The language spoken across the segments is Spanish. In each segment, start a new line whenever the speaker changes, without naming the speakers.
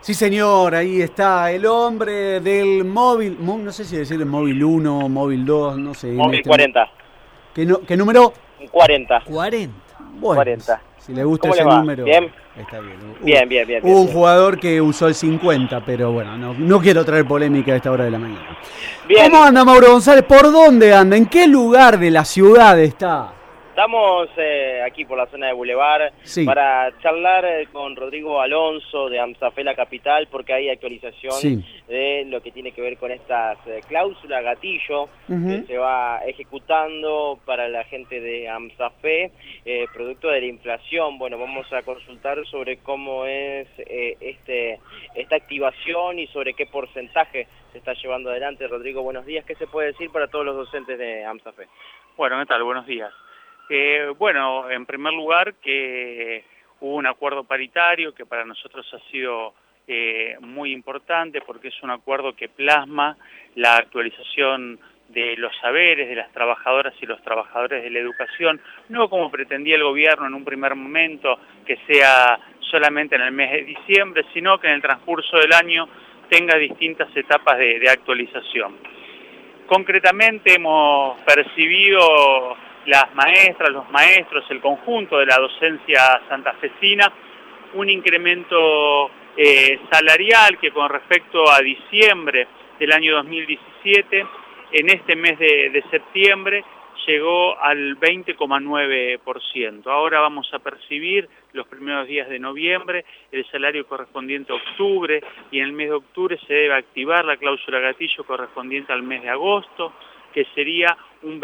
Sí, señor, ahí está el hombre del móvil, no sé si decir el móvil uno, móvil 2, no sé, en
Móvil
este
40.
¿qué número?
40.
40. Bueno,
40.
si le gusta
¿Cómo les
ese
va?
número,
¿Bien?
está bien.
Bien, bien, bien,
Hubo
bien,
un
bien.
jugador que usó el 50, pero bueno, no quiero traer polémica a esta hora de la mañana. ¿Cómo
Bien,
anda Mauro González? ¿Por dónde anda? ¿En qué lugar de la ciudad está?
estamos aquí por la zona de Boulevard
Sí,
para charlar con Rodrigo Alonso de AMSAFE La Capital porque hay actualización
sí.
de lo que tiene que ver con estas cláusulas gatillo que
Ujú.
se va ejecutando para la gente de AMSAFE, producto de la inflación. Bueno, vamos a consultar sobre cómo es esta activación y sobre qué porcentaje se está llevando adelante. Rodrigo, buenos días. ¿Qué se puede decir para todos los docentes de AMSAFE?
Bueno, ¿qué tal? Buenos días. Bueno, en primer lugar que hubo un acuerdo paritario que para nosotros ha sido muy importante porque es un acuerdo que plasma la actualización de los saberes de las trabajadoras y los trabajadores de la educación, no como pretendía el gobierno en un primer momento, que sea solamente en el mes de diciembre, sino que en el transcurso del año tenga distintas etapas de actualización. Concretamente hemos percibido las maestras, los maestros, el conjunto de la docencia santafesina, un incremento salarial que con respecto a diciembre del año 2017, en este mes de septiembre llegó al 20,9%. Ahora vamos a percibir los primeros días de noviembre el salario correspondiente a octubre y en el mes de octubre se debe activar la cláusula gatillo correspondiente al mes de agosto, que sería un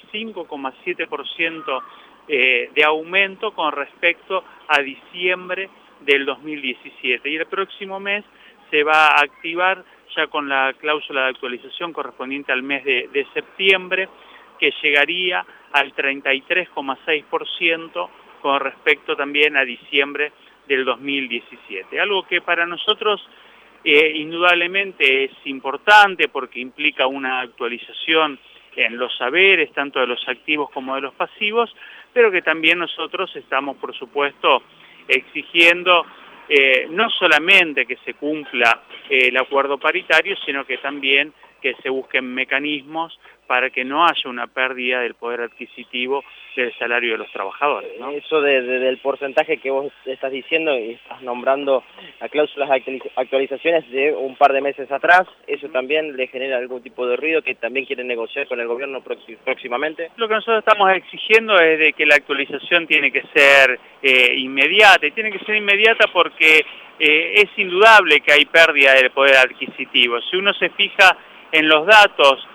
25,7% de aumento con respecto a diciembre del 2017. Y el próximo mes se va a activar ya con la cláusula de actualización correspondiente al mes de septiembre, que llegaría al 33,6% con respecto también a diciembre del 2017. Algo que para nosotros indudablemente es importante porque implica una actualización en los saberes, tanto de los activos como de los pasivos, pero que también nosotros estamos, por supuesto, exigiendo no solamente que se cumpla el acuerdo paritario, sino que también que se busquen mecanismos para que no haya una pérdida del poder adquisitivo del salario de los trabajadores, ¿no?
Eso del porcentaje que vos estás diciendo y estás nombrando a cláusulas de actualizaciones de un par de meses atrás, ¿eso también le genera algún tipo de ruido que también quieren negociar con el gobierno próximamente?
Lo que nosotros estamos exigiendo es de que la actualización tiene que ser inmediata, y tiene que ser inmediata porque es indudable que hay pérdida del poder adquisitivo. Si uno se fija en los datos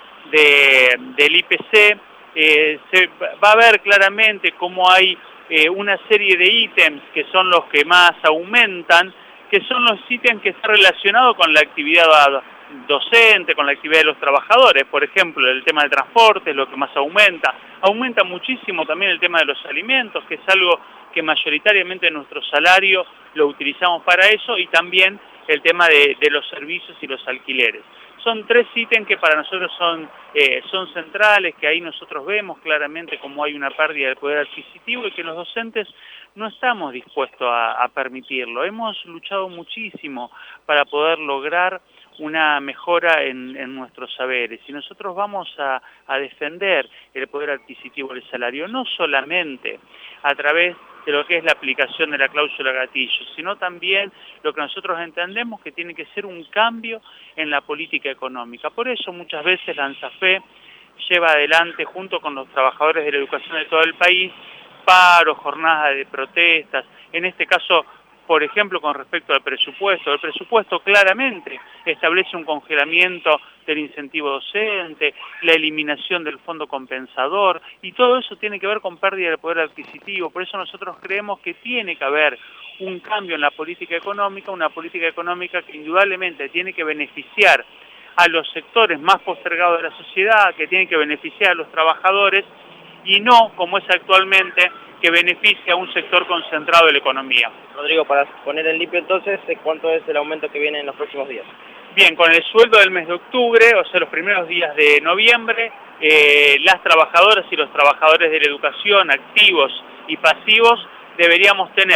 del IPC, se va a ver claramente cómo hay una serie de ítems que son los que más aumentan, que son los ítems que están relacionados con la actividad docente, con la actividad de los trabajadores. Por ejemplo, el tema del transporte es lo que más aumenta. Aumenta muchísimo también el tema de los alimentos, que es algo que mayoritariamente nuestro salario lo utilizamos para eso, y también el tema de los servicios y los alquileres. Son tres ítems que para nosotros son centrales, que ahí nosotros vemos claramente cómo hay una pérdida del poder adquisitivo y que los docentes no estamos dispuestos a permitirlo. Hemos luchado muchísimo para poder lograr una mejora en nuestros saberes, y nosotros vamos a defender el poder adquisitivo del salario, no solamente a través de lo que es la aplicación de la cláusula gatillo, sino también lo que nosotros entendemos que tiene que ser un cambio en la política económica. Por eso muchas veces la AMSAFE lleva adelante, junto con los trabajadores de la educación de todo el país, paros, jornadas de protestas. En este caso, por ejemplo, con respecto al presupuesto. El presupuesto claramente establece un congelamiento del incentivo docente, la eliminación del fondo compensador, y todo eso tiene que ver con pérdida del poder adquisitivo. Por eso nosotros creemos que tiene que haber un cambio en la política económica, una política económica que indudablemente tiene que beneficiar a los sectores más postergados de la sociedad, que tiene que beneficiar a los trabajadores, y no, como es actualmente, que beneficia a un sector concentrado de la economía.
Rodrigo, para poner en limpio entonces, ¿cuánto es el aumento que viene en los próximos días?
Bien, con el sueldo del mes de octubre, o sea, los primeros días de noviembre, las trabajadoras y los trabajadores de la educación, activos y pasivos, deberíamos tener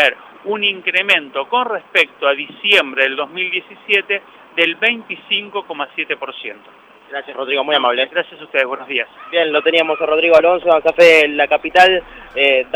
un incremento con respecto a diciembre del 2017 del 25,7%.
Gracias, Rodrigo, muy amable.
Gracias a ustedes, buenos días.
Bien, lo teníamos a Rodrigo Alonso, AMSA FE, la capital.